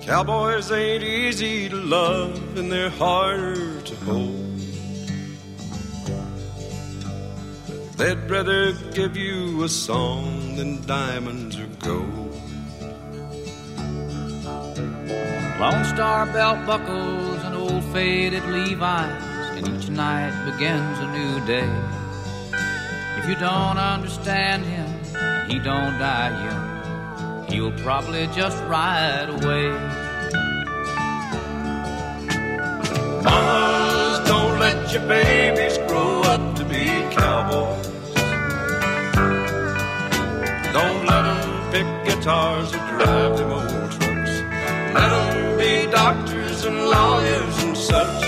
Cowboys ain't easy to love and they're harder to hold. They'd rather give you a song than diamonds or gold. Lone Star belt buckles and old faded Levi's, and each night begins a new day. If you don't understand him, he don't die young, he'll probably just ride away. Mamas, don't let your babies grow up to be cowboys. Don't let them pick guitars or drive them old trucks. Let them be doctors and lawyers and such.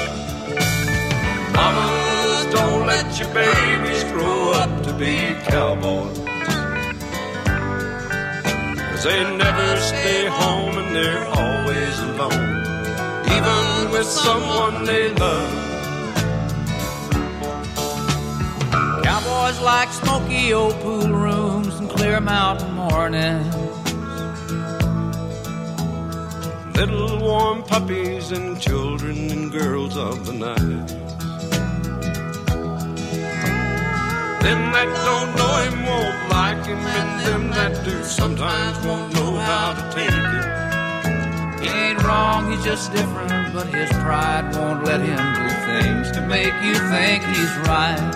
Mamas, don't let your babies grow up to be cowboys. 'Cause they never stay home and they're always alone, even with someone they love. Cowboys like smoky old pool rooms and clear mountain mornings, little warm puppies and children and girls of the night. Them that don't know him won't like him, and them that do sometimes won't know how to take it. he ain't wrong, he's just different, but his pride won't let him do things to make you think he's right.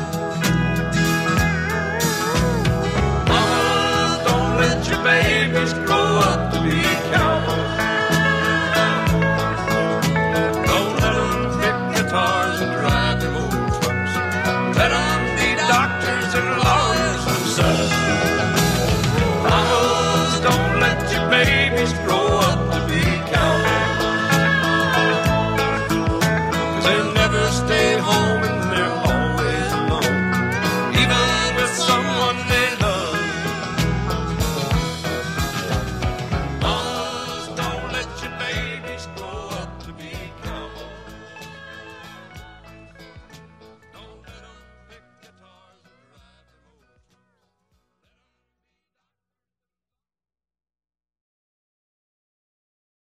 Mama, don't let your babies grow up to be cowboys. Don't let them pick guitars and drive them old trucks. Let them be doctors and lawyers and such. Mamas, don't let your babies grow up to be cowboys. 'Cause they never stay